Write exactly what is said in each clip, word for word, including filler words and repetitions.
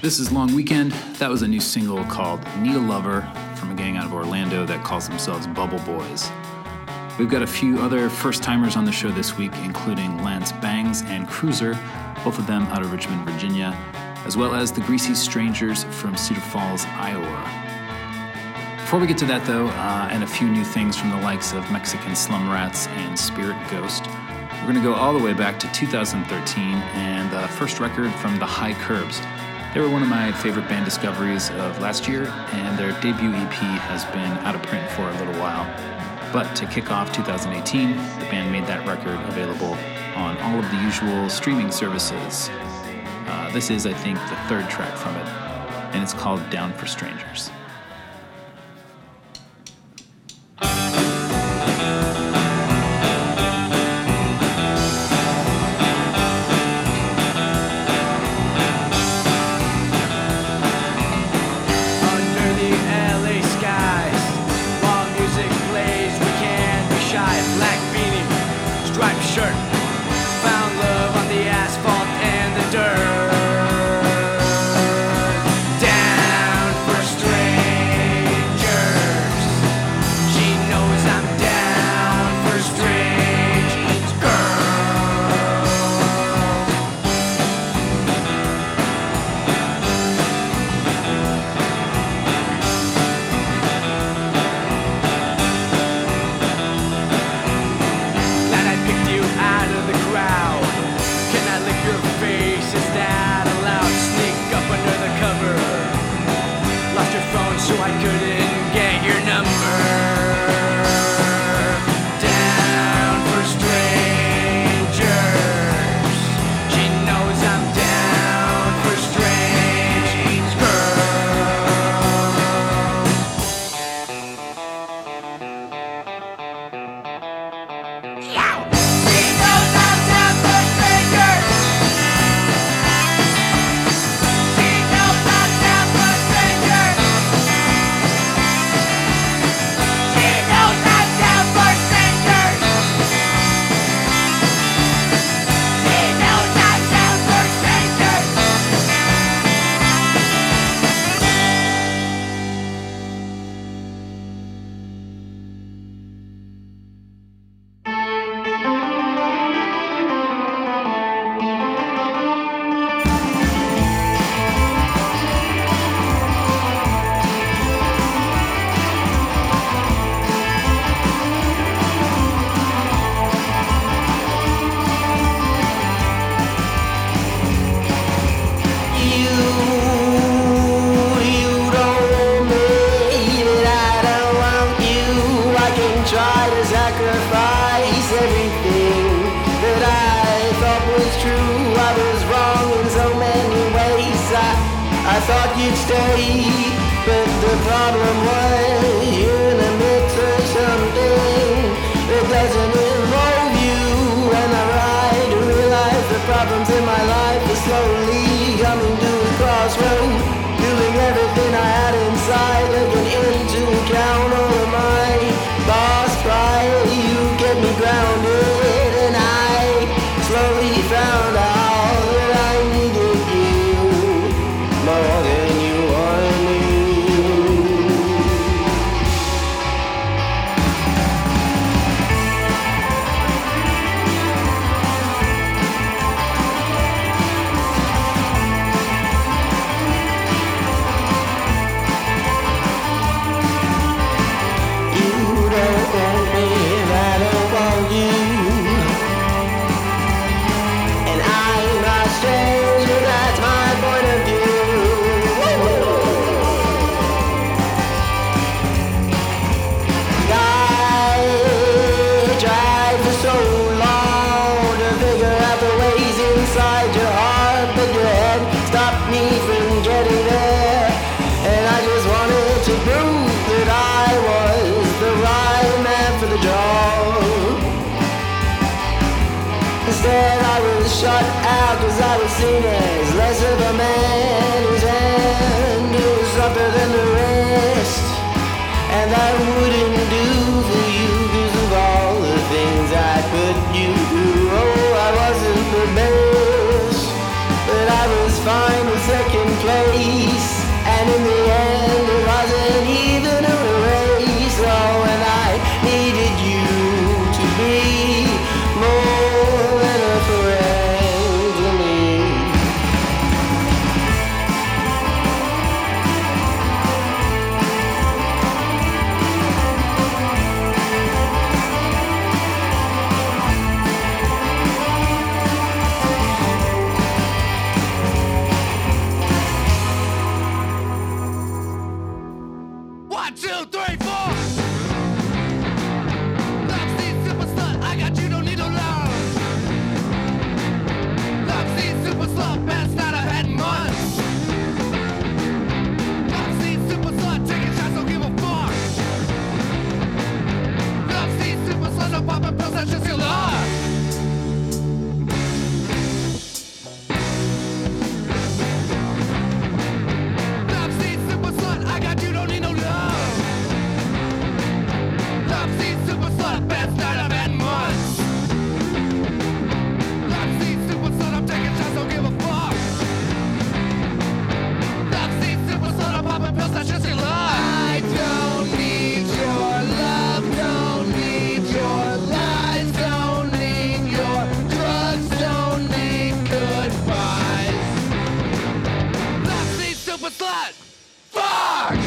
This is Long Weekend. That was a new single called Need a Lover from a gang out of Orlando that calls themselves Bubble Boys. We've got a few other first-timers on the show this week, including Lance Bangs and Cruiser, both of them out of Richmond, Virginia, as well as the Greasy Strangers from Cedar Falls, Iowa. Before we get to that, though, uh, and a few new things from the likes of Mexican Slum Rats and Spirit Ghost, we're going to go all the way back to two thousand thirteen and the first record from the High Curbs. They were one of my favorite band discoveries of last year, and their debut E P has been out of print for a little while. But to kick off two thousand eighteen, the band made that record available on all of the usual streaming services. Uh, this is, I think, the third track from it, and it's called Down for Strangers. Fine with second place. One, two, three, four. Love seat, super slut. I got you, don't need no love. Love seat, super slut. Best night I had in months. Love seat, super slut. Taking shots, don't give a fuck. Love seat, super slut. No popping pills, that's just your love. I got you, don't need no love. Love seat, super slut, best night I've had in months. Love seat, super slut, I'm taking shots, don't give a fuck. Love seat, super slut, I'm popping pills, that's just your love. I don't need your love, don't need your lies, don't need your drugs, don't need goodbyes. Love seat, super slut. Fuck!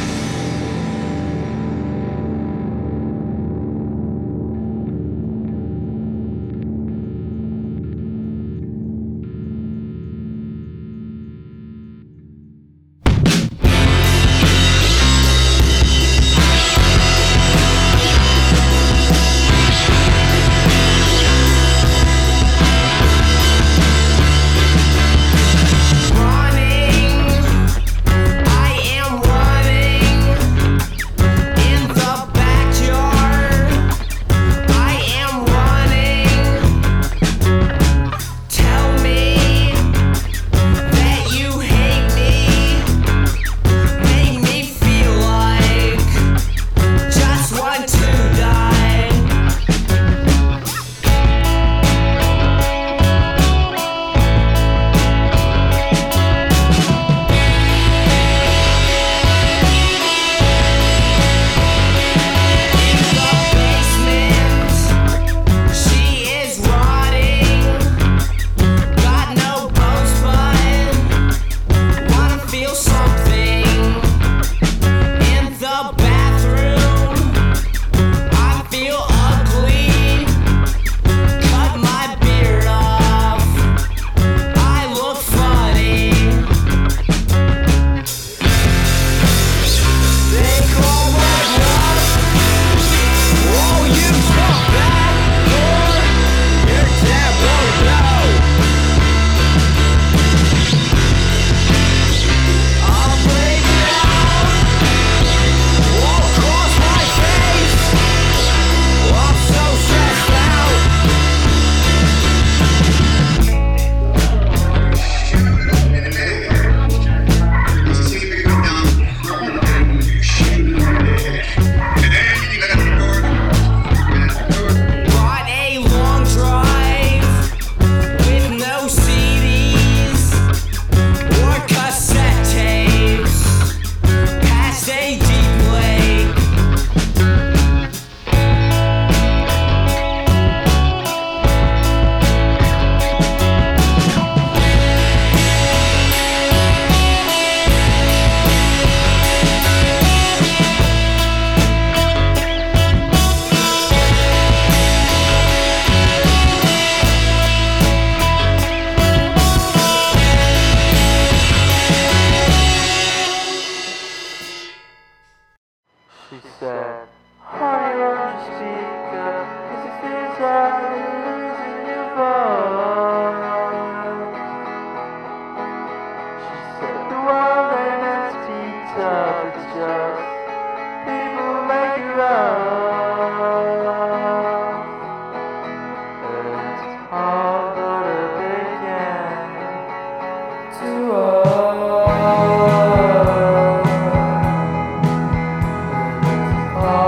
Oh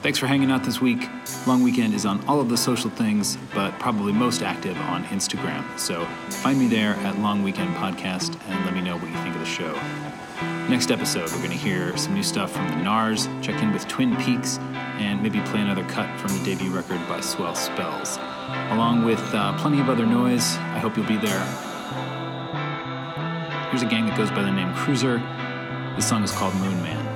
Thanks for hanging out this week. Long Weekend is on all of the social things, but probably most active on Instagram. So find me there at Long Weekend Podcast and let me know what you think of the show. Next episode, we're going to hear some new stuff from the Nars, check in with Twin Peaks, and maybe play another cut from the debut record by Swell Spells. Along with uh, plenty of other noise. I hope you'll be there. Here's a gang that goes by the name Cruiser. This song is called Moon Man.